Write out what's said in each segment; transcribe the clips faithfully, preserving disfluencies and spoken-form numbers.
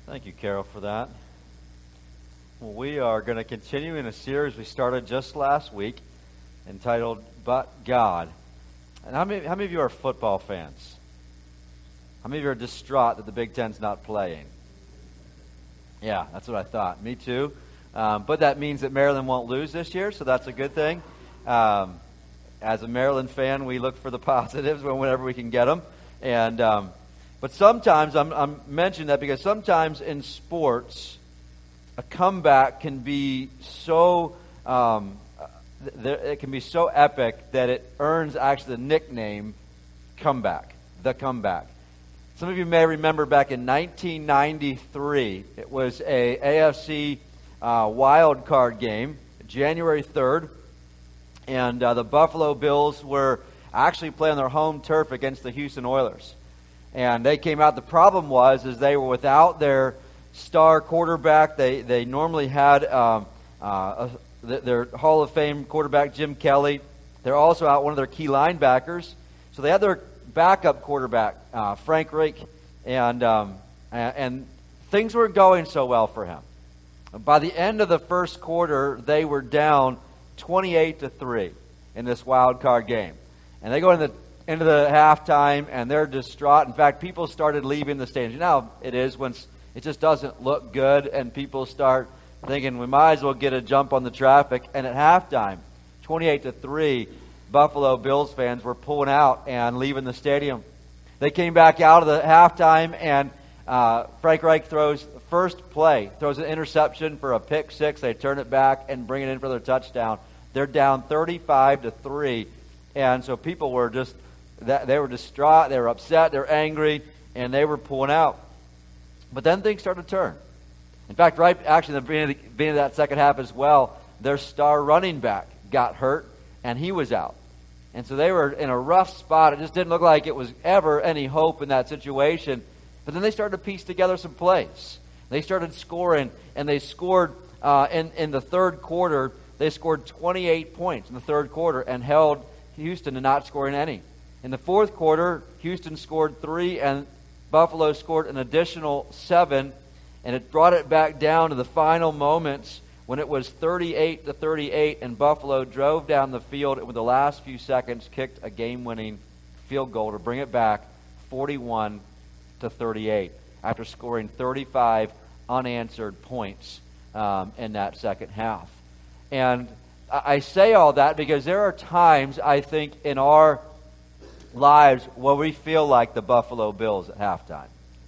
Thank you, Carol, for that. Well, we are going to continue in a series we started just last week entitled But God. And how many, how many of you are football fans? How many of you are distraught that the Big Ten's not playing? Yeah, that's what I thought. Me too. Um, but that means that Maryland won't lose this year, so that's a good thing. Um, as a Maryland fan, we look for the positives whenever we can get them. And um, but sometimes, I'm, I'm mentioning that because sometimes in sports, a comeback can be so um, th- it can be so epic that it earns actually the nickname comeback, the comeback. Some of you may remember back in nineteen ninety-three, it was a A F C uh, wild card game, January third, and uh, the Buffalo Bills were actually playing their home turf against the Houston Oilers. And they came out. The problem was is they were without their star quarterback. They they normally had um, uh, a, their Hall of Fame quarterback, Jim Kelly. They're also out one of their key linebackers. So they had their backup quarterback, uh, Frank Reich, and, um, and and things weren't going so well for him. By the end of the first quarter, they were down twenty-eight to three in this wild card game, and they go into the into the halftime, and they're distraught. In fact, people started leaving the stadium. You know how it is when it just doesn't look good, and people start thinking we might as well get a jump on the traffic. And at halftime, twenty-eight to three, Buffalo Bills fans were pulling out and leaving the stadium. They came back out of the halftime, and uh, Frank Reich throws the first play, throws an interception for a pick six. They turn it back and bring it in for their touchdown. They're down thirty-five to three, and so people were just that they were distraught, they were upset, they were angry, and they were pulling out. But then things started to turn. In fact, right actually in the beginning of, the, beginning of that second half as well, their star running back got hurt, and he was out. And so they were in a rough spot. It just didn't look like it was ever any hope in that situation. But then they started to piece together some plays. They started scoring, and they scored uh, in, in the third quarter. They scored twenty-eight points in the third quarter and held Houston to not scoring any. In the fourth quarter, Houston scored three, and Buffalo scored an additional seven, and it brought it back down to the final moments when it was thirty-eight to thirty-eight, and Buffalo drove down the field and with the last few seconds kicked a game-winning field goal to bring it back forty-one to thirty-eight after scoring thirty-five unanswered points um, in that second half. And I say all that because there are times, I think, in our lives where we feel like the Buffalo Bills at halftime.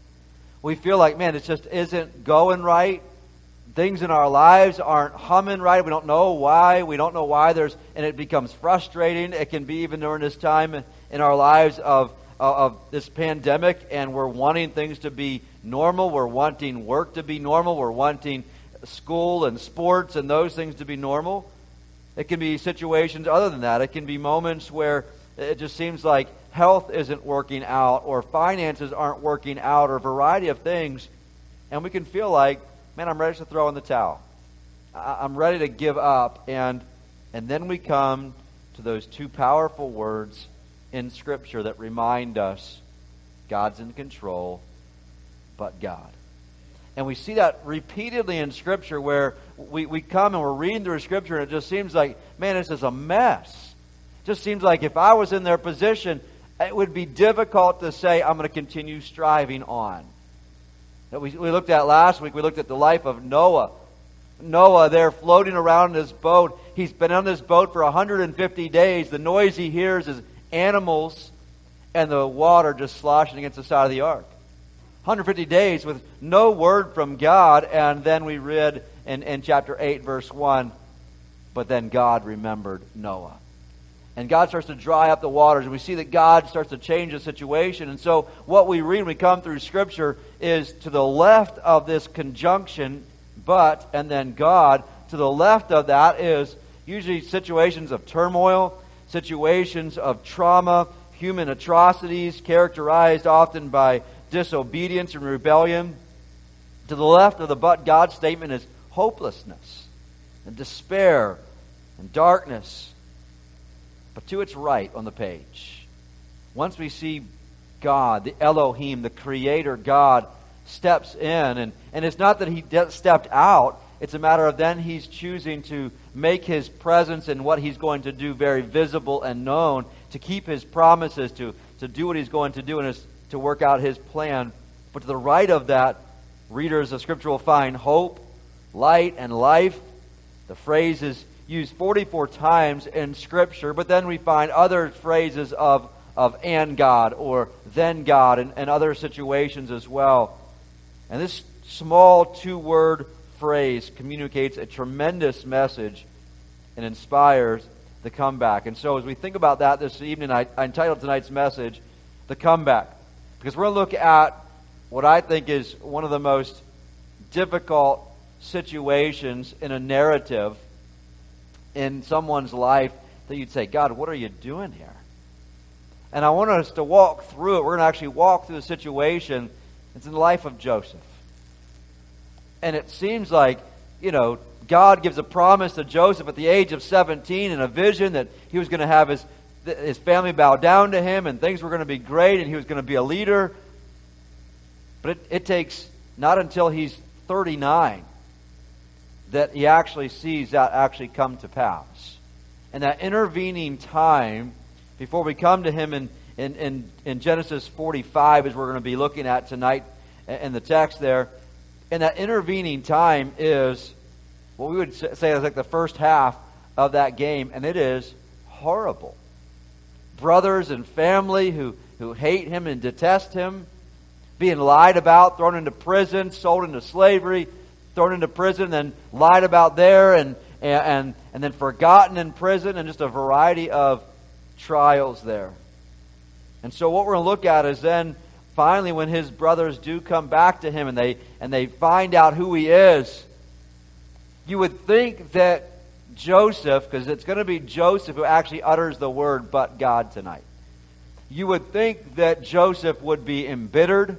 We feel like, man, it just isn't going right. Things in our lives aren't humming right. We don't know why. We don't know why there's, and it becomes frustrating. It can be even during this time in our lives of, of this pandemic, and we're wanting things to be normal. We're wanting work to be normal. We're wanting school and sports and those things to be normal. It can be situations other than that. It can be moments where it just seems like health isn't working out, or finances aren't working out, or a variety of things. And we can feel like, man, I'm ready to throw in the towel. I'm ready to give up. And and then we come to those two powerful words in Scripture that remind us God's in control, but God. And we see that repeatedly in Scripture where we, we come and we're reading through Scripture and it just seems like, man, this is a mess. It just seems like if I was in their position, it would be difficult to say, I'm going to continue striving on. That we, we looked at last week, we looked at the life of Noah. Noah there floating around in his boat. He's been on this boat for one hundred fifty days. The noise he hears is animals and the water just sloshing against the side of the ark. one hundred fifty days with no word from God. And then we read in, in chapter eight, verse one, but then God remembered Noah. And God starts to dry up the waters. And we see that God starts to change the situation. And so what we read when we come through Scripture is to the left of this conjunction, but, and then God. To the left of that is usually situations of turmoil, situations of trauma, human atrocities characterized often by disobedience and rebellion. To the left of the but God statement is hopelessness and despair and darkness. But to its right on the page, once we see God, the Elohim, the Creator God, steps in. And, and it's not that he de- stepped out. It's a matter of then he's choosing to make his presence and what he's going to do very visible and known, to keep his promises, to, to do what he's going to do, and his, to work out his plan. But to the right of that, readers of Scripture will find hope, light, and life. The phrase is used forty-four times in Scripture, but then we find other phrases of, of and God or then God and, and other situations as well. And this small two-word phrase communicates a tremendous message and inspires the comeback. And so as we think about that this evening, I, I entitled tonight's message, The Comeback. Because we're going to look at what I think is one of the most difficult situations in a narrative in someone's life that you'd say, God, what are you doing here? And I want us to walk through it. We're going to actually walk through the situation. It's in the life of Joseph. And it seems like, you know, God gives a promise to Joseph at the age of seventeen in a vision that he was going to have his, his family bow down to him and things were going to be great and he was going to be a leader. But it, it takes not until he's thirty-nine that he actually sees that actually come to pass. And that intervening time, before we come to him in, in, in, in Genesis forty-five, as we're going to be looking at tonight in the text there, and that intervening time is what we would say is like the first half of that game, and it is horrible. Brothers and family who, who hate him and detest him, being lied about, thrown into prison, sold into slavery, thrown into prison, then lied about there, and, and, and then forgotten in prison, and just a variety of trials there. And so what we're going to look at is then finally when his brothers do come back to him and they and they find out who he is, you would think that Joseph, because it's going to be Joseph who actually utters the word "but God" tonight. You would think that Joseph would be embittered,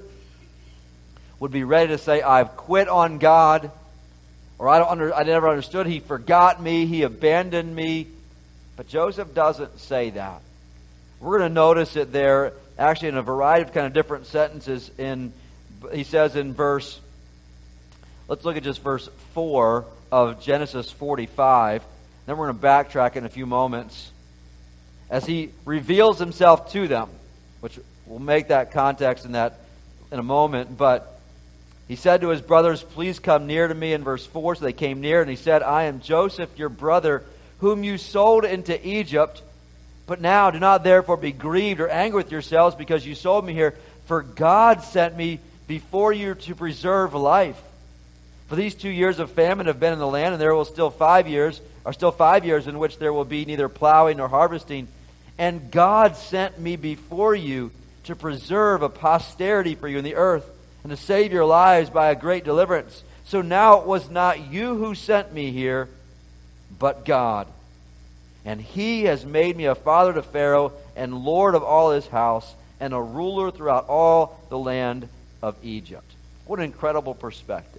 would be ready to say, "I've quit on God," or "I don't under, I never understood. He forgot me. He abandoned me." But Joseph doesn't say that. We're going to notice it there, actually, in a variety of kind of different sentences. In he says in verse, let's look at just verse four of Genesis forty-five. Then we're going to backtrack in a few moments as he reveals himself to them, which we'll make that context in that in a moment. But he said to his brothers, "Please come near to me," in verse four. So they came near, and he said, "I am Joseph, your brother, whom you sold into Egypt. But now do not therefore be grieved or angry with yourselves because you sold me here. For God sent me before you to preserve life. For these two years of famine have been in the land, and there will still five years, are still five years in which there will be neither plowing nor harvesting. And God sent me before you to preserve a posterity for you in the earth, and to save your lives by a great deliverance. So now it was not you who sent me here, but God. And he has made me a father to Pharaoh and Lord of all his house and a ruler throughout all the land of Egypt." What an incredible perspective.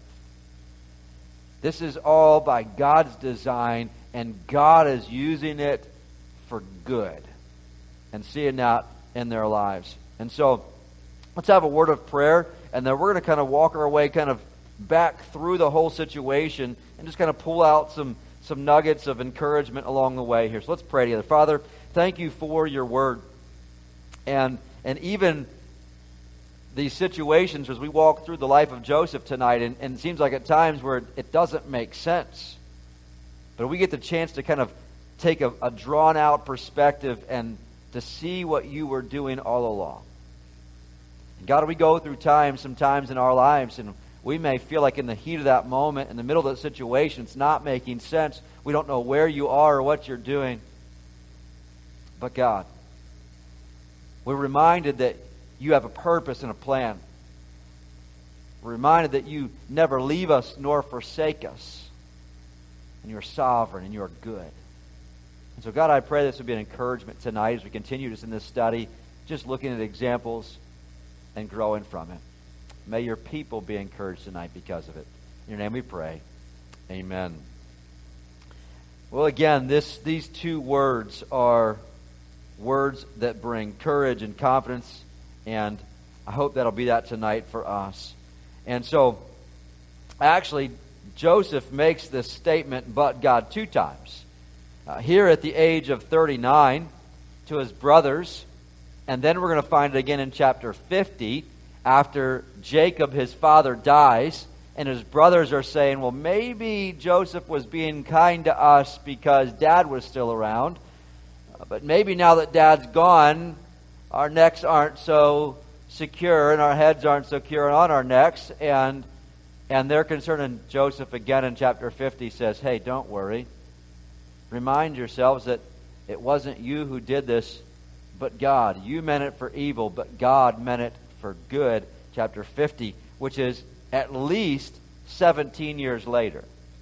This is all by God's design, and God is using it for good and seeing that in their lives. And so let's have a word of prayer, and then we're going to kind of walk our way kind of back through the whole situation and just kind of pull out some some nuggets of encouragement along the way here. So let's pray together. Father, thank you for your word. And and even these situations as we walk through the life of Joseph tonight, and, and it seems like at times where it, it doesn't make sense. But we get the chance to kind of take a, a drawn-out perspective and to see what you were doing all along. And God, we go through times, sometimes in our lives, and we may feel like in the heat of that moment, in the middle of that situation, it's not making sense. We don't know where you are or what you're doing. But God, we're reminded that you have a purpose and a plan. We're reminded that you never leave us nor forsake us. And you're sovereign and you're good. And so God, I pray this would be an encouragement tonight as we continue just in this study, just looking at examples and growing from it. May your people be encouraged tonight because of it. In your name we pray. Amen. Well, again, this these two words are words that bring courage and confidence, and I hope that'll be that tonight for us. And so, actually, Joseph makes this statement, but God, two times. Uh, here at the age of thirty-nine to his brothers, and then we're going to find it again in chapter fifty, after Jacob, his father, dies, and his brothers are saying, well, maybe Joseph was being kind to us because Dad was still around, uh, but maybe now that Dad's gone, our necks aren't so secure and our heads aren't secure on our necks, and and they're concerned. And Joseph again in chapter fifty says, hey, don't worry. Remind yourselves that it wasn't you who did this, but God. You meant it for evil, but God meant it for good. Chapter fifty, which is at least seventeen years later.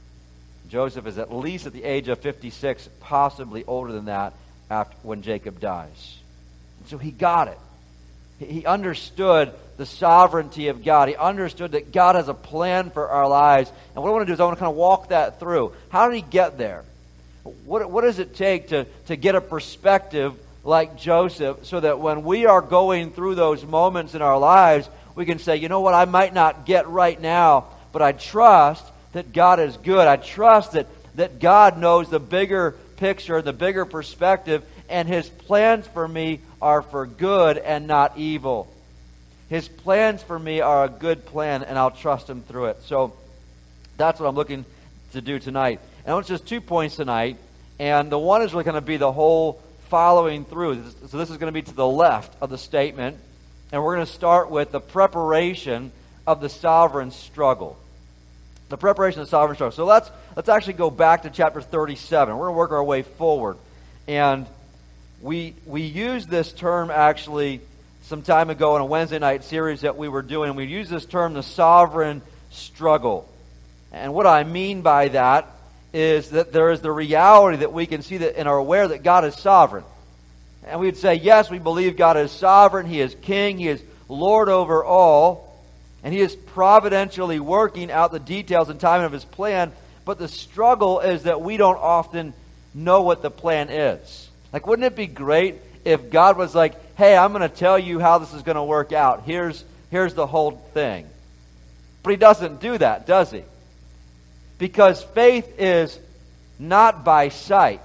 Joseph is at least at the age of fifty-six, possibly older than that, after when Jacob dies. And so he got it. He understood the sovereignty of God. He understood that God has a plan for our lives. And what I want to do is I want to kind of walk that through. How did he get there? What, what does it take to, to get a perspective like Joseph so that when we are going through those moments in our lives, we can say, you know what, I might not get right now, but I trust that God is good. I trust that, that God knows the bigger picture, the bigger perspective, and His plans for me are for good and not evil. His plans for me are a good plan, and I'll trust Him through it. So that's what I'm looking to do tonight. And it's just two points tonight, and the one is really going to be the whole following through. So this is going to be to the left of the statement, and we're going to start with the preparation of the sovereign struggle. The preparation of the sovereign struggle. So let's let's actually go back to chapter thirty-seven. We're going to work our way forward, and we we used this term actually some time ago in a Wednesday night series that we were doing, and we used this term, the sovereign struggle. And what I mean by that is that there is the reality that we can see that and are aware that God is sovereign. And we would say, yes, we believe God is sovereign. He is king. He is Lord over all. And He is providentially working out the details and timing of His plan. But the struggle is that we don't often know what the plan is. Like, wouldn't it be great if God was like, hey, I'm going to tell you how this is going to work out. Here's, here's the whole thing. But He doesn't do that, does He? Because faith is not by sight.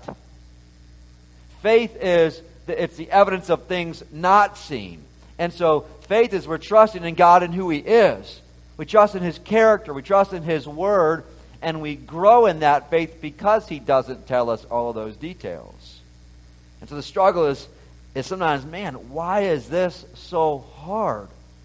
Faith is, it's the evidence of things not seen. And so faith is we're trusting in God and who He is. We trust in His character. We trust in His Word. And we grow in that faith because He doesn't tell us all of those details. And so the struggle is, is sometimes, man, why is this so hard?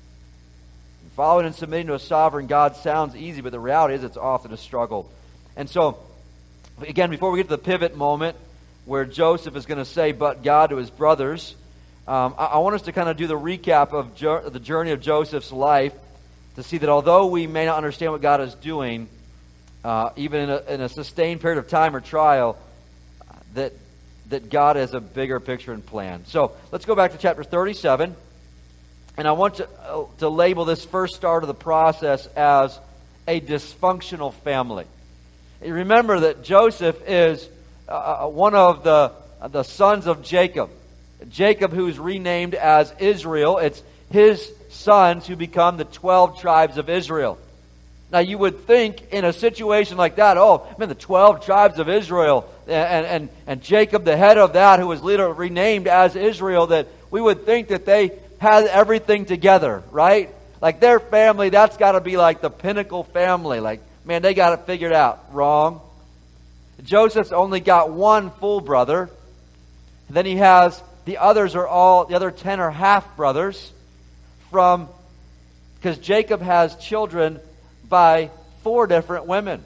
Following and submitting to a sovereign God sounds easy, but the reality is it's often a struggle. And so, again, before we get to the pivot moment where Joseph is going to say, but God, to his brothers, um, I, I want us to kind of do the recap of jo- the journey of Joseph's life to see that although we may not understand what God is doing, uh, even in a, in a sustained period of time or trial, that, that God has a bigger picture and plan. So, let's go back to chapter thirty-seven. And I want to, uh, to label this first start of the process as a dysfunctional family. You remember that Joseph is uh, one of the, uh, the sons of Jacob. Jacob, who's renamed as Israel. It's his sons who become the twelve tribes of Israel. Now you would think in a situation like that, oh, man, the twelve tribes of Israel, and, and, and Jacob, the head of that, who was later renamed as Israel, that we would think that they had everything together, right? Like their family, that's got to be like the pinnacle family. Like, man, they got it figured out. Wrong. Joseph's only got one full brother. Then he has, the others are all, the other ten are half brothers from, because Jacob has children by four different women.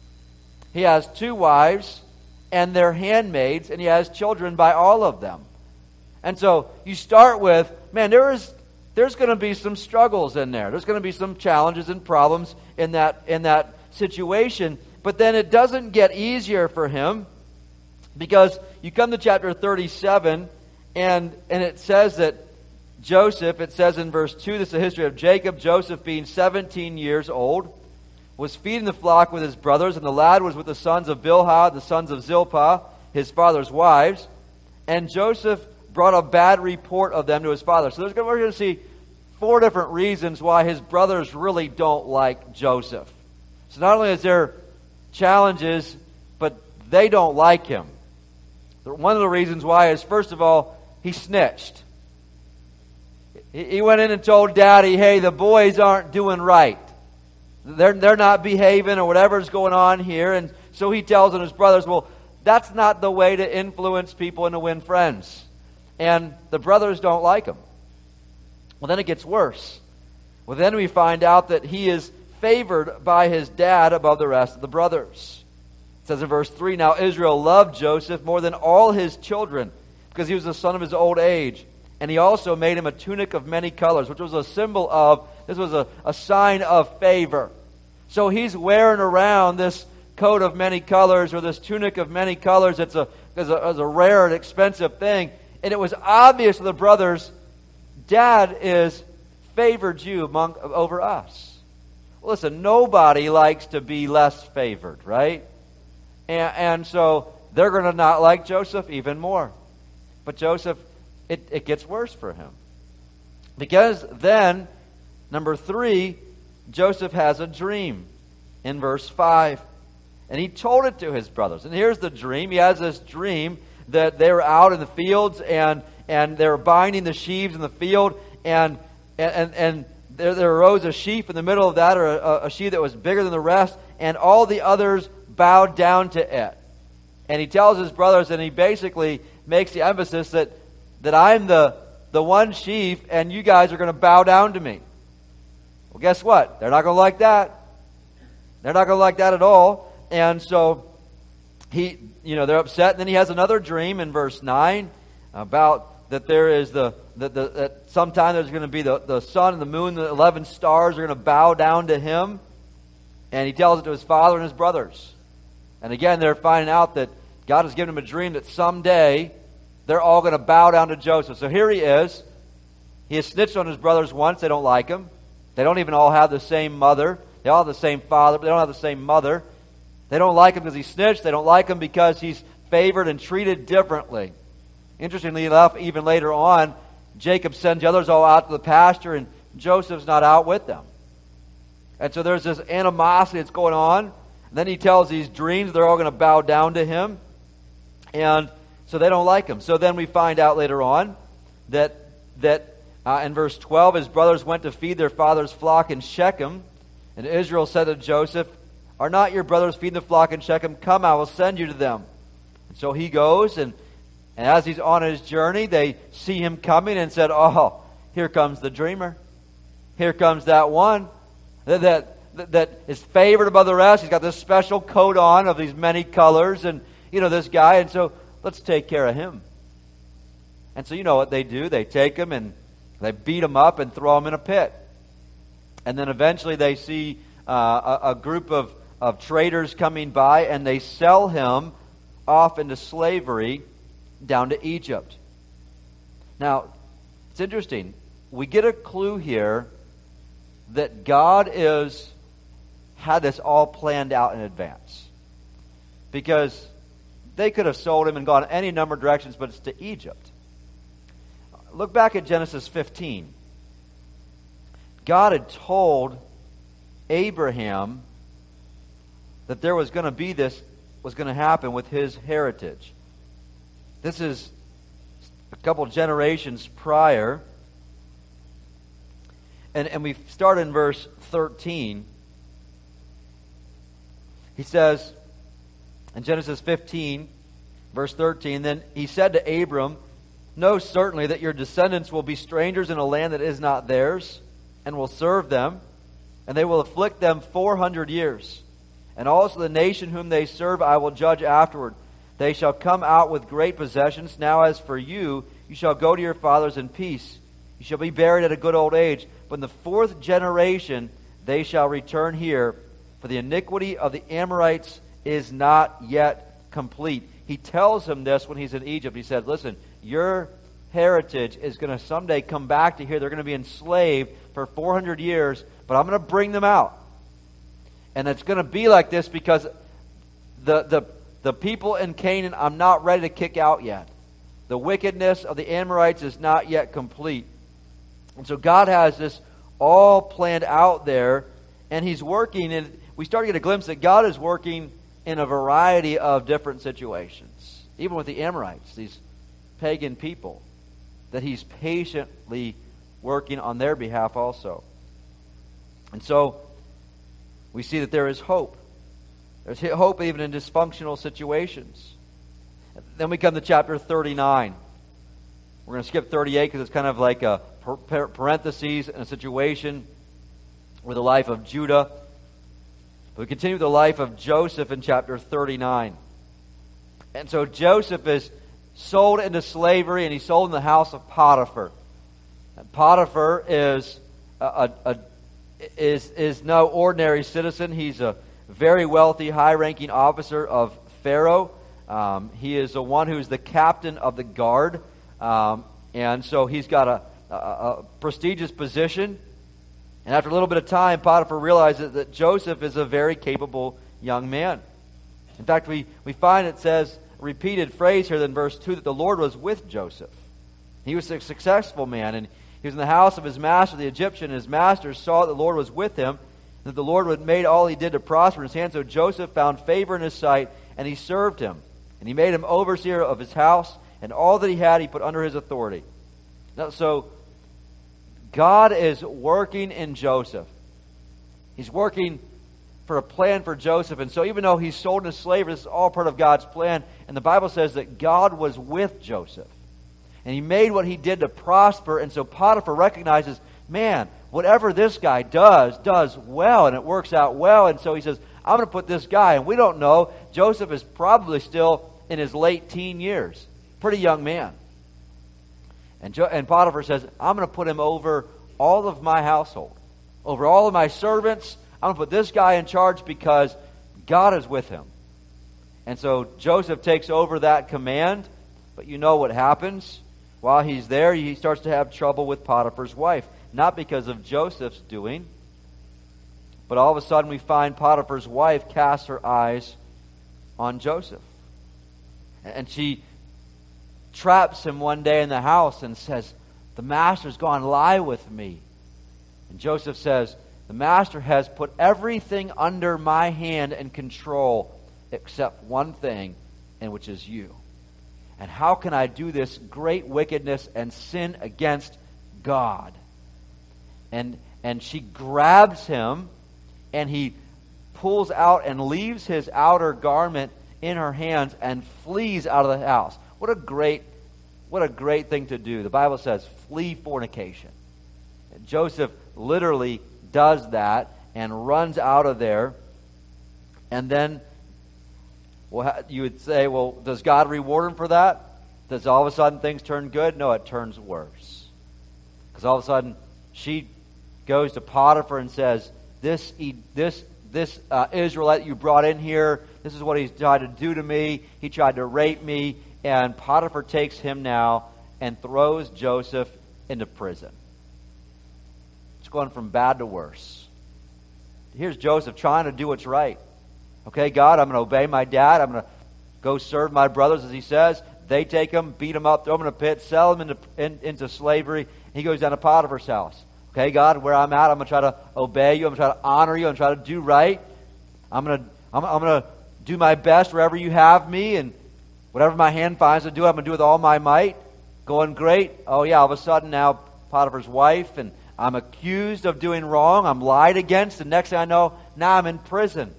He has two wives and their handmaids, and he has children by all of them. And so you start with, man, there is there's going to be some struggles in there. There's going to be some challenges and problems in that in that situation. But then it doesn't get easier for him, because you come to chapter thirty-seven, and and it says that Joseph, it says in verse two, this is the history of Jacob. Joseph, being seventeen years old, was feeding the flock with his brothers, and the lad was with the sons of Bilhah, the sons of Zilpah, his father's wives. And Joseph brought a bad report of them to his father. So there's, we're going to see four different reasons why his brothers really don't like Joseph. So not only is there challenges, but they don't like him. One of the reasons why is, first of all, he snitched. He went in and told Daddy, hey, the boys aren't doing right. They're, they're not behaving or whatever's going on here. And so he tells his brothers, well, that's not the way to influence people and to win friends. And the brothers don't like him. Well, then it gets worse. Well, then we find out that he is favored by his dad above the rest of the brothers. It says in verse three, now Israel loved Joseph more than all his children because he was the son of his old age. And he also made him a tunic of many colors, which was a symbol of, this was a, a sign of favor. So he's wearing around this coat of many colors or this tunic of many colors. It's a, it's a, it's a rare and expensive thing. And it was obvious to the brothers, Dad is favored you among, over us. Listen, nobody likes to be less favored, right? And, and so they're going to not like Joseph even more. But Joseph, it, it gets worse for him. Because then, number three, Joseph has a dream in verse five. And he told it to his brothers. And here's the dream. He has this dream that they were out in the fields and, and they were binding the sheaves in the field. And, and, and there, there arose a sheaf in the middle of that, or a, a sheaf that was bigger than the rest. And all the others bowed down to it. And he tells his brothers, and he basically makes the emphasis that, that I'm the, the one sheaf and you guys are going to bow down to me. Well, guess what? They're not going to like that. They're not going to like that at all. And so he, you know, they're upset. And then he has another dream in verse nine about that there is the, the, the that sometime there's going to be the, the sun and the moon, the eleven stars are going to bow down to him. And he tells it to his father and his brothers. And again, they're finding out that God has given him a dream that someday they're all going to bow down to Joseph. So here he is. He has snitched on his brothers once. They don't like him. They don't even all have the same mother. They all have the same father, but they don't have the same mother. They don't like him because he snitched. They don't like him because he's favored and treated differently. Interestingly enough, even later on, Jacob sends the others all out to the pasture, and Joseph's not out with them. And so there's this animosity that's going on. And then he tells these dreams they're all going to bow down to him. And so they don't like him. So then we find out later on that, that uh, in verse twelve, his brothers went to feed their father's flock in Shechem. And Israel said to Joseph, are not your brothers feeding the flock in Shechem? Come, I will send you to them. And so he goes, and, and as he's on his journey, they see him coming and said, oh, here comes the dreamer. Here comes that one that, that, that is favored above the rest. He's got this special coat on of these many colors, and, you know, this guy, and so let's take care of him. And so you know what they do. They take him and they beat him up and throw him in a pit. And then eventually they see uh, a, a group of of traders coming by, and they sell him off into slavery down to Egypt. Now, it's interesting. We get a clue here that God is had this all planned out in advance. Because they could have sold him and gone any number of directions, but it's to Egypt. Look back at Genesis fifteen. God had told Abraham that there was going to be this, was going to happen with his heritage. This is a couple generations prior. And, and we start in verse thirteen. He says, in Genesis fifteen, verse thirteen, then he said to Abram, know certainly that your descendants will be strangers in a land that is not theirs, and will serve them, and they will afflict them four hundred years. And also the nation whom they serve I will judge afterward. They shall come out with great possessions. Now as for you, you shall go to your fathers in peace. You shall be buried at a good old age. But in the fourth generation they shall return here, for the iniquity of the Amorites is not yet complete. He tells him this when he's in Egypt. He says, listen, your heritage is going to someday come back to here. They're going to be enslaved for four hundred years, but I'm going to bring them out. And it's going to be like this because the, the, the people in Canaan I'm not ready to kick out yet. The wickedness of the Amorites is not yet complete. And so God has this all planned out there, and he's working, and we start to get a glimpse that God is working in a variety of different situations. Even with the Amorites, these pagan people, that he's patiently working on their behalf also. And so we see that there is hope. There's hope even in dysfunctional situations. Then we come to chapter thirty-nine. We're going to skip thirty-eight because it's kind of like a parentheses in a situation with the life of Judah. But we continue with the life of Joseph in chapter thirty-nine. And so Joseph is sold into slavery, and he's sold in the house of Potiphar. And Potiphar is a, a, a is is no ordinary citizen. He's a very wealthy, high-ranking officer of Pharaoh. Um, he is the one who's the captain of the guard, um, and so he's got a, a, a prestigious position. And after a little bit of time, Potiphar realizes that Joseph is a very capable young man. In fact, we, we find it says, a repeated phrase here in verse two, that the Lord was with Joseph. He was a successful man, and he was in the house of his master, the Egyptian, and his master saw that the Lord was with him, and that the Lord had made all he did to prosper in his hand. So Joseph found favor in his sight, and he served him. And he made him overseer of his house, and all that he had he put under his authority. Now, so God is working in Joseph. He's working for a plan for Joseph. And so even though he's sold into slavery, this is all part of God's plan. And the Bible says that God was with Joseph. And he made what he did to prosper. And so Potiphar recognizes, man, whatever this guy does, does well. And it works out well. And so he says, I'm going to put this guy. And we don't know. Joseph is probably still in his late teen years. Pretty young man. And, jo- and Potiphar says, I'm going to put him over all of my household. Over all of my servants. I'm going to put this guy in charge because God is with him. And so Joseph takes over that command. But you know what happens? While he's there, he starts to have trouble with Potiphar's wife. Not because of Joseph's doing, but all of a sudden we find Potiphar's wife cast her eyes on Joseph. And she traps him one day in the house and says, the master's gone lie with me. And Joseph says, the master has put everything under my hand and control except one thing, and which is you. And how can I do this great wickedness and sin against God? And and she grabs him, and he pulls out and leaves his outer garment in her hands and flees out of the house. What a great, what a great thing to do. The Bible says, flee fornication. And Joseph literally does that and runs out of there. And then well, you would say, well, does God reward him for that? Does all of a sudden things turn good? No, it turns worse. Because all of a sudden she goes to Potiphar and says, this this this uh, Israelite you brought in here, this is what he's tried to do to me. He tried to rape me. And Potiphar takes him now and throws Joseph into prison. It's going from bad to worse. Here's Joseph trying to do what's right. Okay, God, I'm going to obey my dad. I'm going to go serve my brothers, as he says. They take him, beat him up, throw him in a pit, sell him into, in, into slavery. He goes down to Potiphar's house. Okay, God, where I'm at, I'm going to try to obey you. I'm going to try to honor you. I'm going to try to do right. I'm going to I'm, I'm going to do my best wherever you have me, and whatever my hand finds to do, I'm going to do with all my might. Going great. Oh yeah, all of a sudden now Potiphar's wife, and I'm accused of doing wrong. I'm lied against, and next thing I know, now I'm in prison.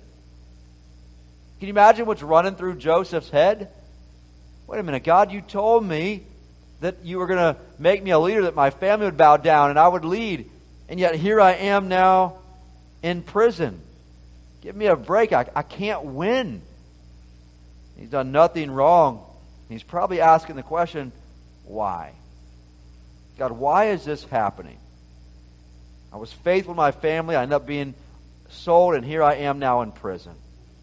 Can you imagine what's running through Joseph's head? Wait a minute, God, you told me that you were going to make me a leader, that my family would bow down and I would lead. And yet here I am now in prison. Give me a break. I, I can't win. He's done nothing wrong. He's probably asking the question, why? God, why is this happening? I was faithful to my family. I ended up being sold, and here I am now in prison.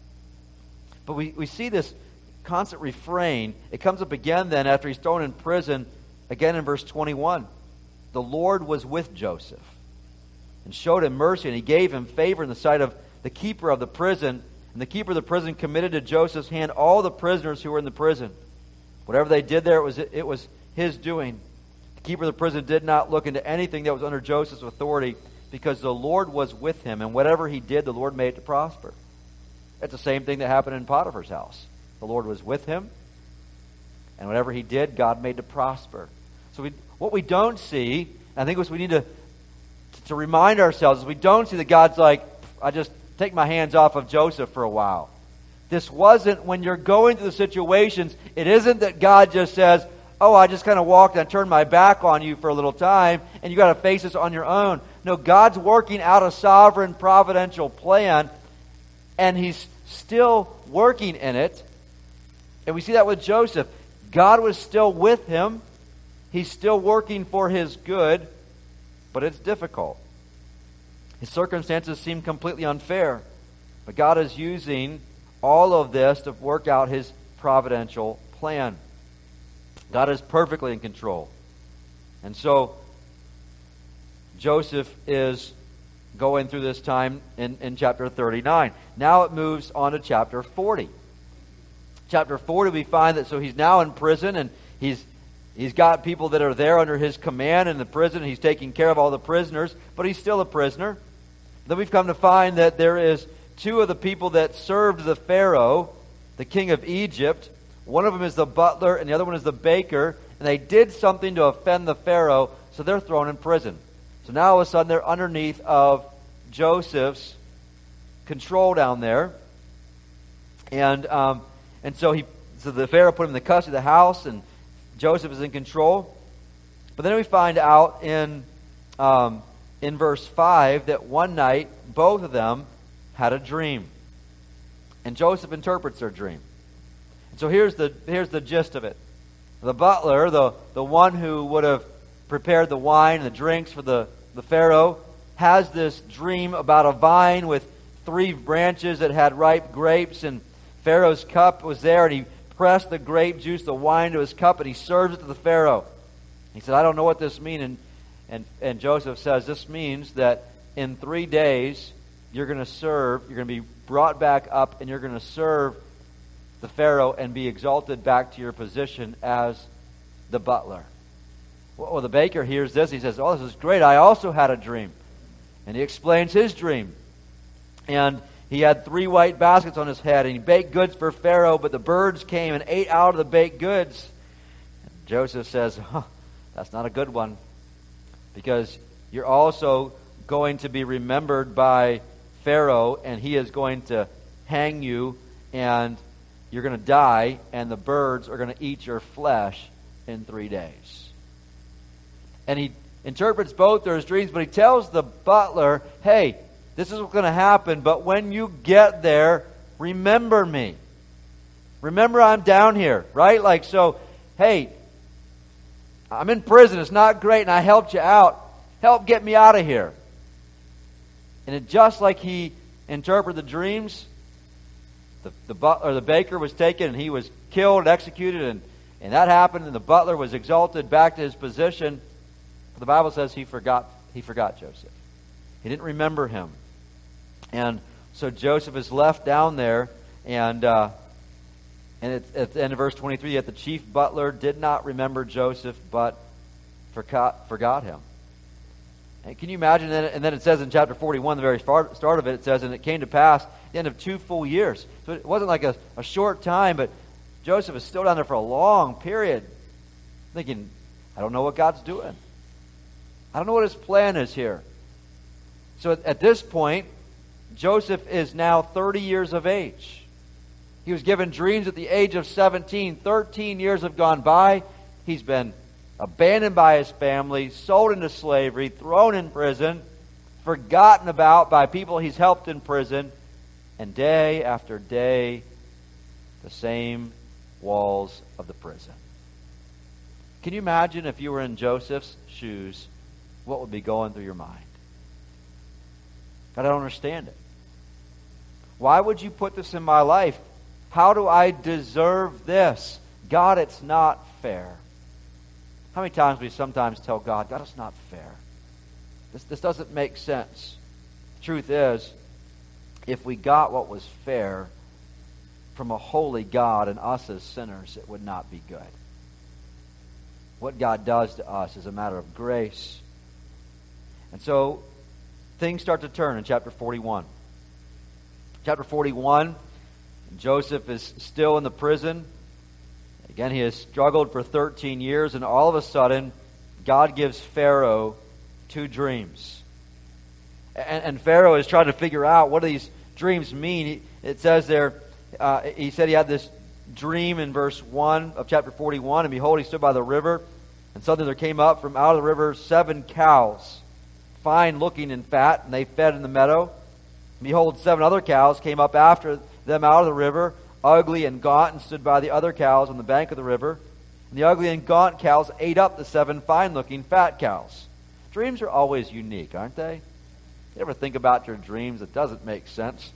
But we, we see this constant refrain. It comes up again then after he's thrown in prison, again in verse twenty-one. The Lord was with Joseph and showed him mercy, and he gave him favor in the sight of the keeper of the prison. And the keeper of the prison committed to Joseph's hand all the prisoners who were in the prison. Whatever they did there, it was, it was his doing. The keeper of the prison did not look into anything that was under Joseph's authority, because the Lord was with him, and whatever he did, the Lord made it to prosper. It's the same thing that happened in Potiphar's house. The Lord was with him, and whatever he did, God made to prosper. So we, what we don't see, I think what we need to, to remind ourselves is we don't see that God's like, I just take my hands off of Joseph for a while. This wasn't, when you're going through the situations, it isn't that God just says, oh, I just kind of walked and turned my back on you for a little time, and you got to face this on your own. No, God's working out a sovereign, providential plan, and He's still working in it. And we see that with Joseph. God was still with him. He's still working for his good, but it's difficult. His circumstances seem completely unfair, but God is using all of this to work out His providential plan. God is perfectly in control. And so, Joseph is going through this time in, in chapter thirty-nine. Now it moves on to chapter forty. Chapter forty, we find that so he's now in prison, and he's he's got people that are there under his command in the prison. He's taking care of all the prisoners, but he's still a prisoner. Then we've come to find that there is two of the people that served the Pharaoh, the king of Egypt. One of them is the butler, and the other one is the baker, and they did something to offend the Pharaoh, so they're thrown in prison. So now all of a sudden they're underneath of Joseph's control down there. And um, and so he so the Pharaoh put him in the custody of the house, and Joseph is in control. But then we find out in um, in verse five that one night both of them had a dream. And Joseph interprets their dream. And so here's the here's the gist of it. The butler, the, the one who would have prepared the wine and the drinks for the, the Pharaoh, has this dream about a vine with three branches that had ripe grapes, and Pharaoh's cup was there, and he pressed the grape juice, the wine, to his cup, and he serves it to the Pharaoh. He said, I don't know what this means. And, and, and Joseph says, this means that in three days you're going to serve, you're going to be brought back up, and you're going to serve the Pharaoh and be exalted back to your position as the butler. Well, the baker hears this. He says, oh, this is great. I also had a dream. And he explains his dream. And he had three white baskets on his head, and he baked goods for Pharaoh, but the birds came and ate out of the baked goods. And Joseph says, huh, that's not a good one, because you're also going to be remembered by Pharaoh, and he is going to hang you, and you're going to die, and the birds are going to eat your flesh in three days. And he interprets both their dreams, but he tells the butler, hey, this is what's going to happen, but when you get there, remember me. Remember I'm down here, right? Like, so, hey, I'm in prison. It's not great, and I helped you out. Help get me out of here. And it, just like he interpreted the dreams, the the butler, the baker was taken, and he was killed, executed, and, and that happened, and the butler was exalted back to his position. The Bible says he forgot he forgot Joseph. He didn't remember him. And so Joseph is left down there, and uh, and it, at the end of verse twenty-three, yet the chief butler did not remember Joseph, but forgot, forgot him. And can you imagine that? And then it says in chapter forty-one, the very start, start of it, it says, and it came to pass at the end of two full years. So it wasn't like a, a short time, but Joseph is still down there for a long period, thinking, I don't know what God's doing. I don't know what His plan is here. So at, at this point, Joseph is now thirty years of age. He was given dreams at the age of seventeen. thirteen years have gone by. He's been abandoned by his family, sold into slavery, thrown in prison, forgotten about by people he's helped in prison, and day after day, the same walls of the prison. Can you imagine if you were in Joseph's shoes, what would be going through your mind? God, I don't understand it. Why would you put this in my life? How do I deserve this? God, it's not fair. How many times we sometimes tell God, God, it's not fair. This, this doesn't make sense. The truth is, if we got what was fair from a holy God and us as sinners, it would not be good. What God does to us is a matter of grace. And so things start to turn in chapter forty-one. Chapter forty-one, Joseph is still in the prison. Again, he has struggled for thirteen years, and all of a sudden, God gives Pharaoh two dreams. And, and Pharaoh is trying to figure out what do these dreams mean. He, it says there, uh, he said he had this dream in verse one of chapter forty-one, and behold, he stood by the river, and suddenly there came up from out of the river seven cows, fine looking and fat, and they fed in the meadow. And behold, seven other cows came up after them out of the river, ugly and gaunt, and stood by the other cows on the bank of the river. And the ugly and gaunt cows ate up the seven fine looking fat cows. Dreams are always unique, aren't they? You ever think about your dreams? It doesn't make sense.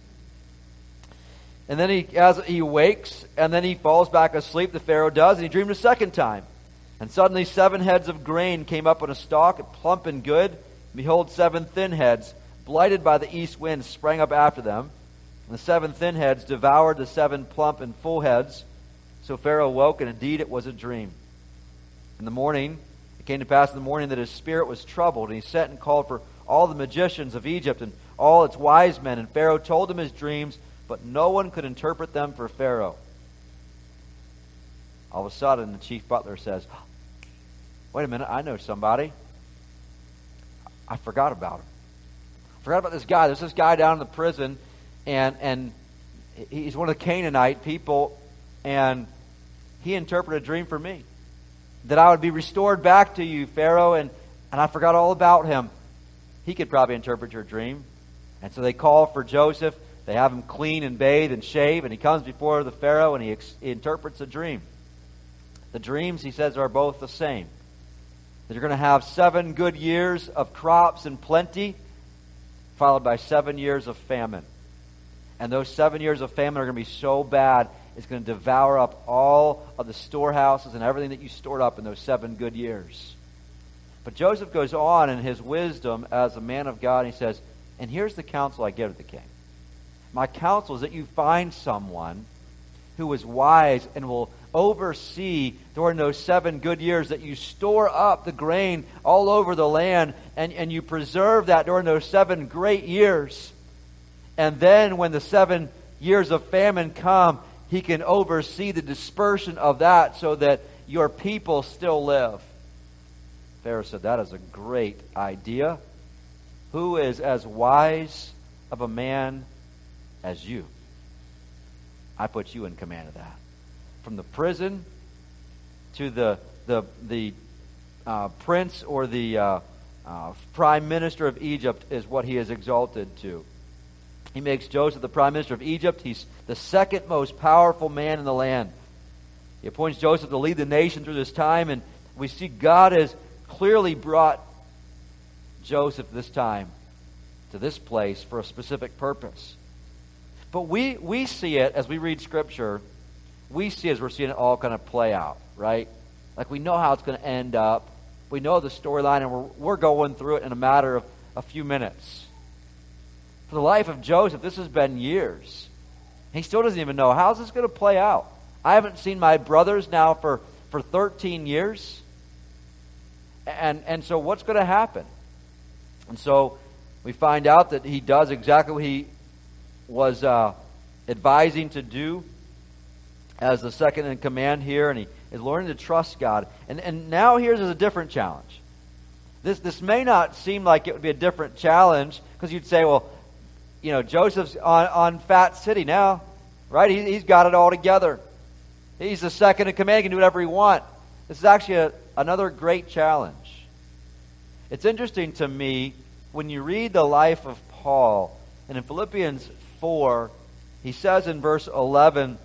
And then he, as he wakes, and then he falls back asleep, the Pharaoh does, and he dreamed a second time. And suddenly seven heads of grain came up on a stalk, plump and good. And behold, seven thin heads, blighted by the east wind, sprang up after them. And the seven thin heads devoured the seven plump and full heads. So Pharaoh woke, and indeed it was a dream. In the morning, it came to pass in the morning that his spirit was troubled, and he sent and called for all the magicians of Egypt and all its wise men. And Pharaoh told them his dreams, but no one could interpret them for Pharaoh. All of a sudden, the chief butler says, wait a minute, I know somebody. I forgot about him. I forgot about this guy. There's this guy down in the prison, and and he's one of the Canaanite people, and he interpreted a dream for me, that I would be restored back to you, Pharaoh, and, and I forgot all about him. He could probably interpret your dream. And so they call for Joseph. They have him clean and bathe and shave, and he comes before the Pharaoh, and he, ex- he interprets a dream. The dreams, he says, are both the same. That you're going to have seven good years of crops and plenty, followed by seven years of famine. And those seven years of famine are going to be so bad, it's going to devour up all of the storehouses and everything that you stored up in those seven good years. But Joseph goes on in his wisdom as a man of God, and he says, and here's the counsel I give to the king. My counsel is that you find someone who is wise and will oversee during those seven good years that you store up the grain all over the land, and, and you preserve that during those seven great years. And then when the seven years of famine come, he can oversee the dispersion of that so that your people still live. Pharaoh said, that is a great idea. Who is as wise of a man as you? I put you in command of that. From the prison to the the the uh, prince or the uh, uh, prime minister of Egypt is what he is exalted to. He makes Joseph the prime minister of Egypt. He's the second most powerful man in the land. He appoints Joseph to lead the nation through this time, and we see God has clearly brought Joseph this time to this place for a specific purpose. But we, we see it as we read Scripture, we see as we're seeing it all kind of play out, right? Like we know how it's going to end up. We know the storyline, and we're, we're going through it in a matter of a few minutes. For the life of Joseph, this has been years. He still doesn't even know, how's this going to play out? I haven't seen my brothers now for, for thirteen years. And, and so what's going to happen? And so we find out that he does exactly what he was uh, advising to do as the second in command here, and he is learning to trust God. And and now here's a different challenge. This this may not seem like it would be a different challenge, because you'd say, well, you know, Joseph's on, on Fat City now, right? He, he's got it all together. He's the second in command, he can do whatever he wants. This is actually a, another great challenge. It's interesting to me when you read the life of Paul, and in Philippians four, he says in verse eleven,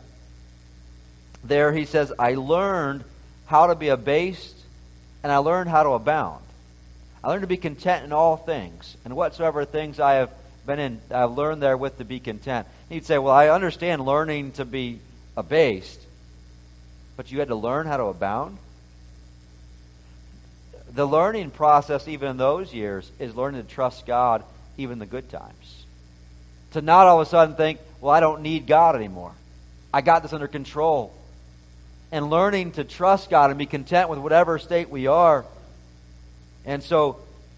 there he says, I learned how to be abased, and I learned how to abound. I learned to be content in all things, and whatsoever things I have been in, I've learned therewith to be content. He'd say, well, I understand learning to be abased, but you had to learn how to abound? The learning process, even in those years, is learning to trust God even in the good times. To not all of a sudden think, well, I don't need God anymore. I got this under control. and learning to trust God and be content with whatever state we are. And so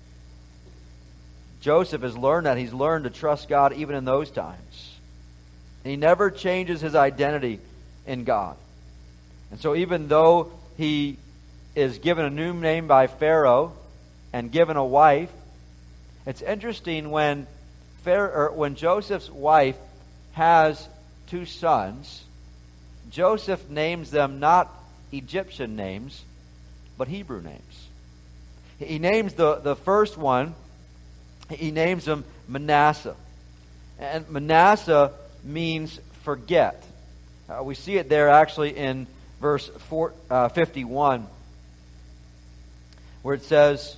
Joseph has learned that. He's learned to trust God even in those times. And he never changes his identity in God. And so even though he is given a new name by Pharaoh and given a wife, it's interesting when Pharaoh, or when Joseph's wife has two sons, Joseph names them not Egyptian names, but Hebrew names. He names the, the first one, he names him Manasseh. And Manasseh means forget. Uh, we see it there actually in verse four, uh, fifty-one, where it says,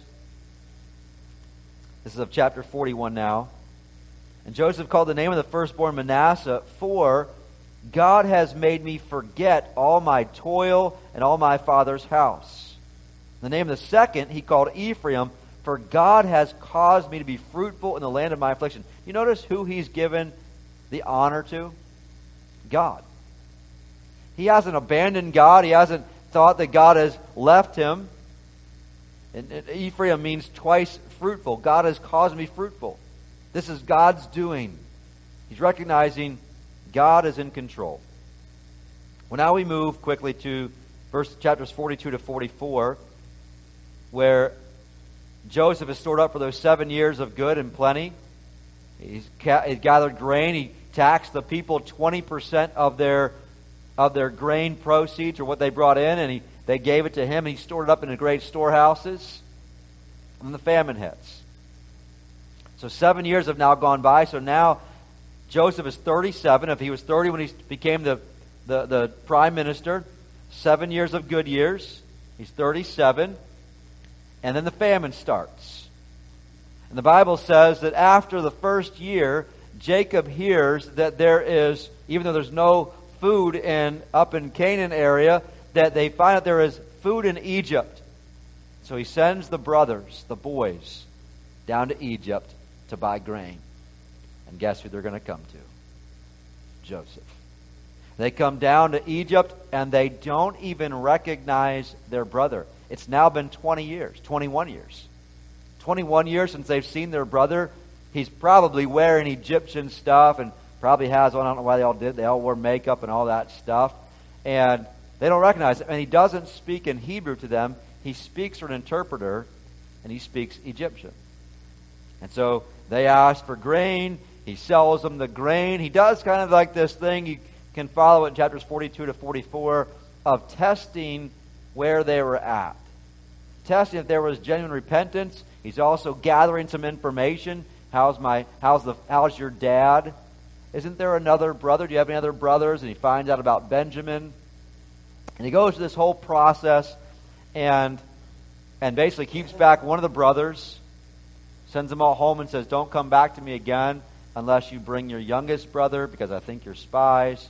this is of chapter forty-one now, and Joseph called the name of the firstborn Manasseh, for God has made me forget all my toil and all my father's house. The name of the second he called Ephraim, for God has caused me to be fruitful in the land of my affliction. You notice who he's given the honor to? God. He hasn't abandoned God. He hasn't thought that God has left him. And, and Ephraim means twice fruitful. God has caused me fruitful. This is God's doing. He's recognizing God is in control. Well, now we move quickly to verse chapters forty-two to forty-four, where Joseph is stored up for those seven years of good and plenty. He's, ca- he's gathered grain. He taxed the people twenty percent of their of their grain proceeds, or what they brought in, and he, they gave it to him, and he stored it up in the great storehouses. And then the famine hits. So seven years have now gone by. So now Joseph is thirty-seven. If he was thirty when he became the, the, the prime minister, seven years of good years. He's thirty-seven. And then the famine starts. And the Bible says that after the first year, Jacob hears that there is, even though there's no food in up in Canaan area, that they find out there is food in Egypt. So he sends the brothers, the boys, down to Egypt to buy grain. And guess who they're going to come to? Joseph. They come down to Egypt and they don't even recognize their brother. It's now been twenty years, twenty-one years. twenty-one years since they've seen their brother. He's probably wearing Egyptian stuff and probably has on. I don't know why they all did. They all wore makeup and all that stuff. And they don't recognize him. And he doesn't speak in Hebrew to them. He speaks through an interpreter, and he speaks Egyptian. And so they ask for grain. He sells them the grain. He does kind of like this thing. You can follow it in chapters forty-two to forty-four of testing where they were at. Testing if there was genuine repentance. He's also gathering some information. How's my how's the how's your dad? Isn't there another brother? Do you have any other brothers? And he finds out about Benjamin. And he goes through this whole process and and basically keeps back one of the brothers, sends them all home and says, don't come back to me again unless you bring your youngest brother, because I think you're spies.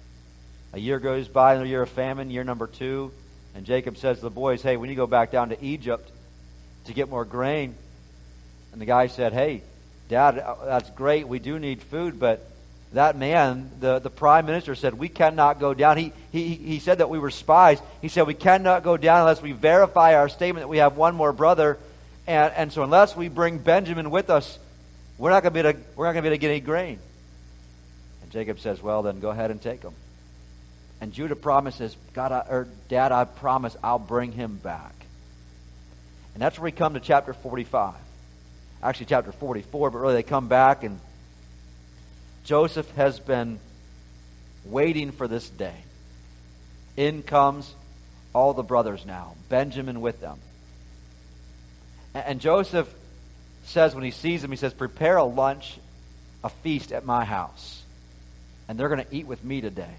A year goes by, another year of famine, year number two. And Jacob says to the boys, hey, we need to go back down to Egypt to get more grain. And the guy said, hey, Dad, that's great. We do need food, but that man, the, the prime minister, said we cannot go down. He, he, he said that we were spies. He said we cannot go down unless we verify our statement that we have one more brother. And, and so unless we bring Benjamin with us, we're not going to be able to, we're not going to be able to get any grain. And Jacob says, well, then go ahead and take him. And Judah promises, God, I, or Dad, I promise I'll bring him back. And that's where we come to chapter forty-five. Actually, chapter forty-four, but really they come back, and Joseph has been waiting for this day. In comes all the brothers now, Benjamin with them. And, and Joseph says when he sees them, he says, prepare a lunch, a feast at my house. And they're going to eat with me today.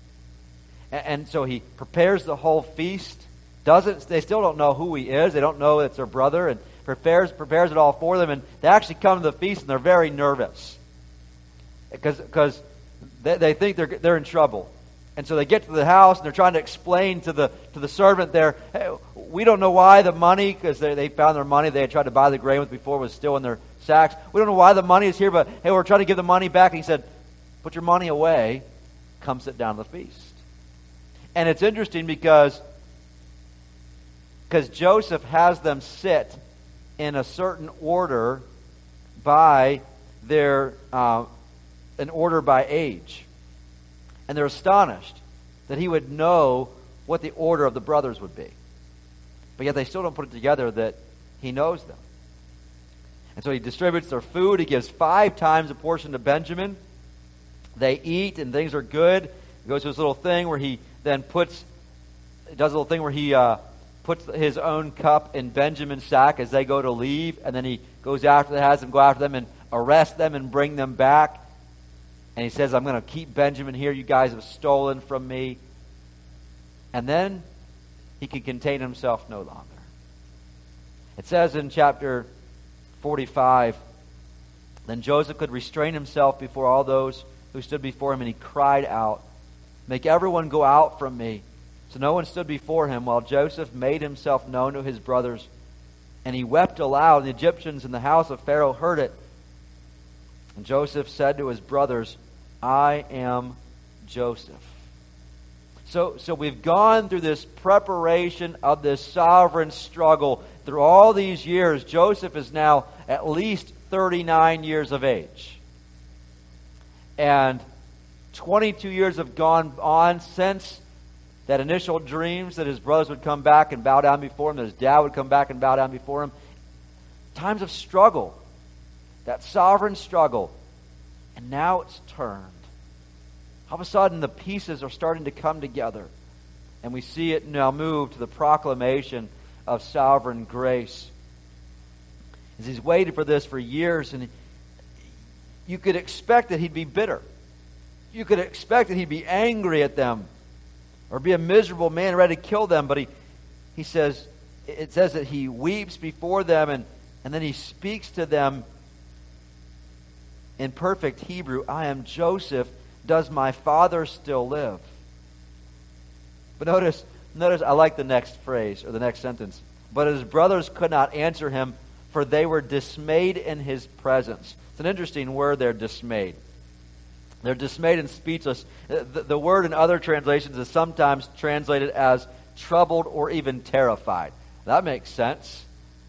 And so he prepares the whole feast. Doesn't they still don't know who he is. They don't know it's their brother, and prepares prepares it all for them. And they actually come to the feast, and they're very nervous because because they, they think they're they're in trouble. And so they get to the house, and they're trying to explain to the to the servant there, hey, we don't know why the money, because they, they found their money they had tried to buy the grain with before was still in their sacks. We don't know why the money is here, but hey, we're trying to give the money back. And he said, put your money away. Come sit down at the feast. And it's interesting because because Joseph has them sit in a certain order by their uh, an order by age. And they're astonished that he would know what the order of the brothers would be. But yet they still don't put it together that he knows them. And so he distributes their food. He gives five times a portion to Benjamin. They eat and things are good. He goes to this little thing where he then puts, does a little thing where he uh, puts his own cup in Benjamin's sack as they go to leave. And then he goes after them, has them go after them and arrest them and bring them back. And he says, I'm going to keep Benjamin here. You guys have stolen from me. And then he can contain himself no longer. It says in chapter forty-five, then Joseph could restrain himself before all those who stood before him, and he cried out, make everyone go out from me. So no one stood before him, while Joseph made himself known to his brothers. And he wept aloud. The Egyptians in the house of Pharaoh heard it. And Joseph said to his brothers, I am Joseph. So, so we've gone through this preparation of this sovereign struggle. Through all these years, Joseph is now at least thirty-nine years of age. And twenty-two years have gone on since that initial dreams that his brothers would come back and bow down before him, that his dad would come back and bow down before him. Times of struggle. That sovereign struggle. And now it's turned. All of a sudden, the pieces are starting to come together. And we see it now move to the proclamation of sovereign grace. As he's waited for this for years, and you could expect that he'd be bitter. You could expect that he'd be angry at them, or be a miserable man ready to kill them. But he, he says, it says that he weeps before them, and, and then he speaks to them in perfect Hebrew. I am Joseph. Does my father still live? But notice, notice I like the next phrase, or the next sentence. But his brothers could not answer him, for they were dismayed in his presence. It's an interesting word there, dismayed. They're dismayed and speechless. The, the word in other translations is sometimes translated as troubled or even terrified. That makes sense.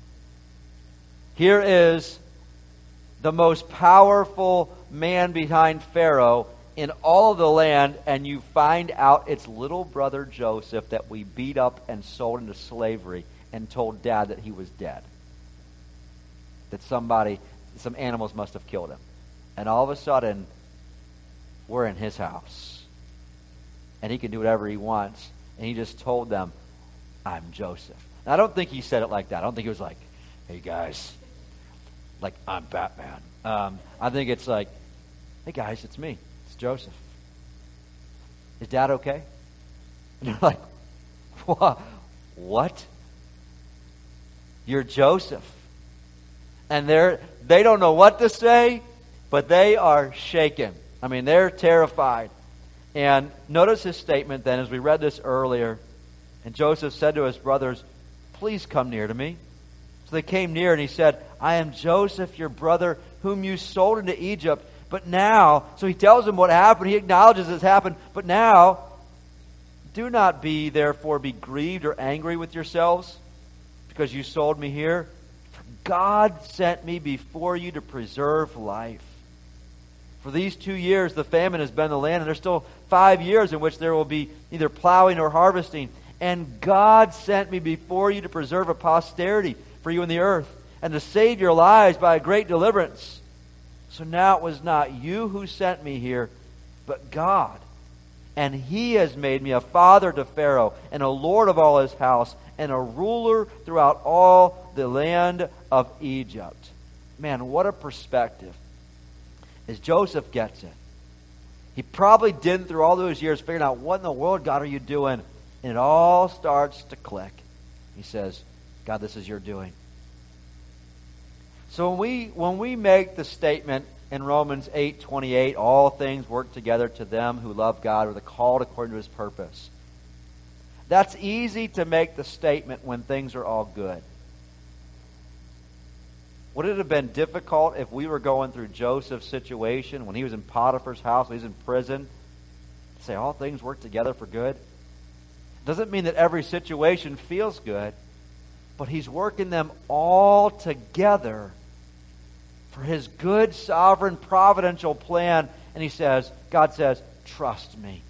Here is the most powerful man behind Pharaoh in all of the land, and you find out it's little brother Joseph that we beat up and sold into slavery and told dad that he was dead. That somebody, some animals must have killed him. And all of a sudden, we're in his house. And he can do whatever he wants. And he just told them, I'm Joseph. Now, I don't think he said it like that. I don't think he was like, hey guys, like I'm Batman. Um, I think it's like, hey guys, it's me. It's Joseph. Is dad okay? And they're like, what? What? You're Joseph. And they're, they don't know what to say, but they are shaken. I mean, they're terrified. And notice his statement then, as we read this earlier. And Joseph said to his brothers, please come near to me. So they came near, and he said, I am Joseph, your brother, whom you sold into Egypt. But now, so he tells them what happened. He acknowledges it's happened. But now, do not be, therefore, be grieved or angry with yourselves because you sold me here. For God sent me before you to preserve life. For these two years, the famine has been in the land, and there's still five years in which there will be neither plowing nor harvesting. And God sent me before you to preserve a posterity for you in the earth, and to save your lives by a great deliverance. So now it was not you who sent me here, but God. And he has made me a father to Pharaoh, and a lord of all his house, and a ruler throughout all the land of Egypt. Man, what a perspective. As Joseph gets it, he probably didn't through all those years figuring out, what in the world, God, are you doing? And it all starts to click. He says, God, this is your doing. So when we when we make the statement in Romans eight twenty-eight, all things work together to them who love God, or the called according to his purpose. That's easy to make the statement when things are all good. Would it have been difficult if we were going through Joseph's situation when he was in Potiphar's house, when he was in prison, to say all things work together for good? Doesn't mean that every situation feels good, but He's working them all together for His good, sovereign, providential plan. And He says, God says, trust me.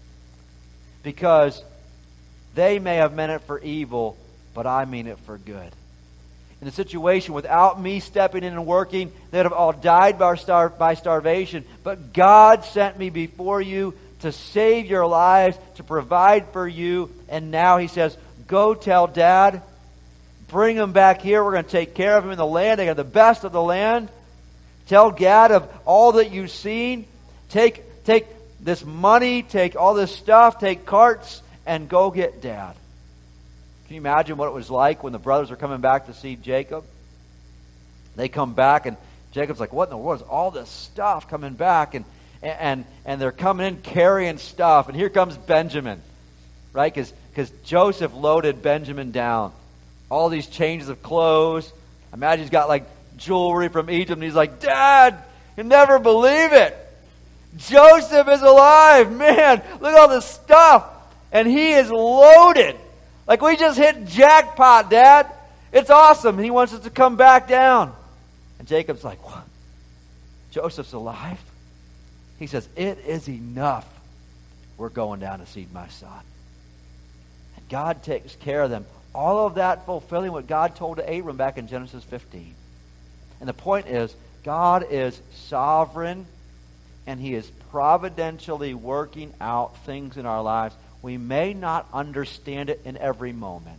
Because they may have meant it for evil, but I mean it for good. In the situation, without me stepping in and working, they'd have all died by, star- by starvation. But God sent me before you to save your lives, to provide for you. And now He says, go tell Dad, bring him back here. We're going to take care of him in the land. They have the best of the land. Tell Gad of all that you've seen. Take, take this money, take all this stuff, take carts, and go get Dad. Can you imagine what it was like when the brothers were coming back to see Jacob? They come back, and Jacob's like, what in the world is all this stuff coming back? And and and they're coming in carrying stuff. And here comes Benjamin, right? Because because Joseph loaded Benjamin down. All these changes of clothes. Imagine he's got like jewelry from Egypt, and he's like, Dad, you'll never believe it. Joseph is alive. Man, look at all this stuff. And he is loaded. Like, we just hit jackpot, Dad. It's awesome. And he wants us to come back down. And Jacob's like, what? Joseph's alive? He says, it is enough. We're going down to see my son. And God takes care of them. All of that fulfilling what God told to Abram back in Genesis fifteen. And the point is, God is sovereign, and He is providentially working out things in our lives. We may not understand it in every moment,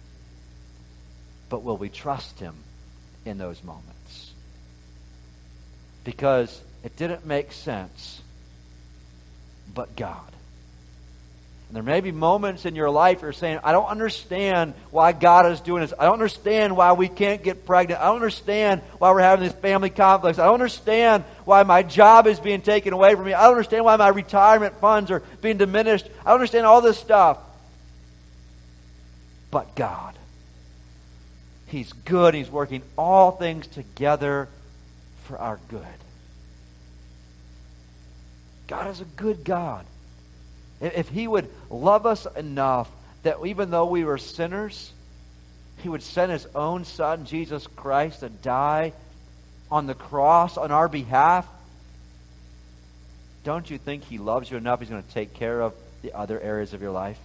but will we trust Him in those moments? Because it didn't make sense, but God. And there may be moments in your life you're saying, I don't understand why God is doing this. I don't understand why we can't get pregnant. I don't understand why we're having this family conflicts. I don't understand why my job is being taken away from me. I don't understand why my retirement funds are being diminished. I don't understand all this stuff. But God. He's good. He's working all things together for our good. God is a good God. If He would love us enough that even though we were sinners, He would send His own Son, Jesus Christ, to die on the cross on our behalf, don't you think He loves you enough He's going to take care of the other areas of your life?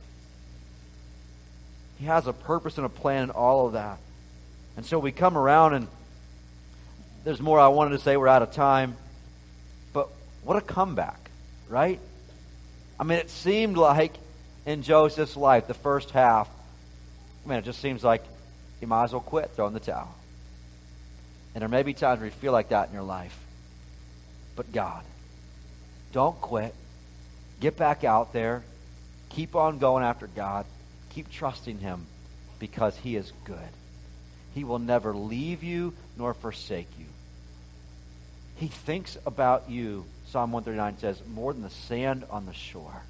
He has a purpose and a plan in all of that. And so we come around, and there's more I wanted to say. We're out of time. But what a comeback, right? I mean, it seemed like in Joseph's life, the first half, I mean, it just seems like you might as well quit, throw in the towel. And there may be times where you feel like that in your life. But God, don't quit. Get back out there. Keep on going after God. Keep trusting Him, because He is good. He will never leave you nor forsake you. He thinks about you, Psalm one thirty-nine says, more than the sand on the shore.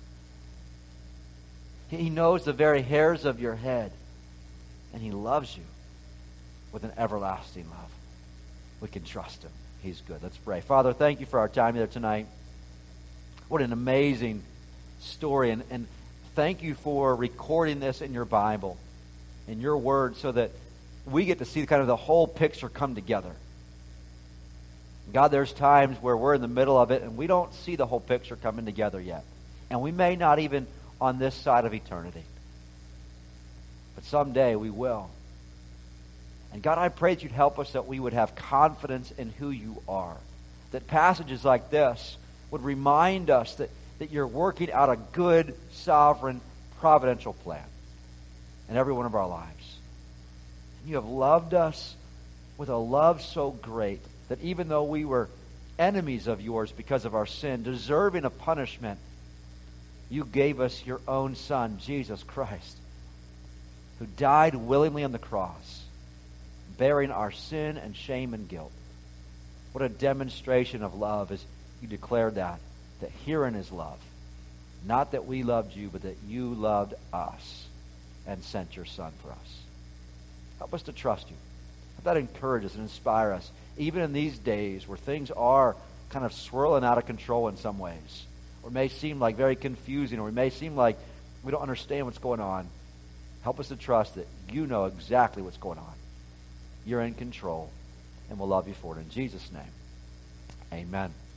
He knows the very hairs of your head, and He loves you with an everlasting love. We can trust Him. He's good. Let's pray. Father, thank You for our time here tonight. What an amazing story, and, and thank You for recording this in Your Bible, in Your Word, so that we get to see kind of the whole picture come together. God, there's times where we're in the middle of it and we don't see the whole picture coming together yet. And we may not even on this side of eternity. But someday we will. And God, I pray that You'd help us that we would have confidence in who You are. That passages like this would remind us that, that You're working out a good, sovereign, providential plan in every one of our lives. And You have loved us with a love so great that even though we were enemies of Yours because of our sin, deserving of punishment, You gave us Your own Son, Jesus Christ, who died willingly on the cross, bearing our sin and shame and guilt. What a demonstration of love as You declared that, that herein is love. Not that we loved You, but that You loved us and sent Your Son for us. Help us to trust You. Help that encourage us and inspire us, even in these days where things are kind of swirling out of control in some ways, or may seem like very confusing, or it may seem like we don't understand what's going on. Help us to trust that you know exactly what's going on. You're in control, and we'll love you for it. In Jesus' name, amen.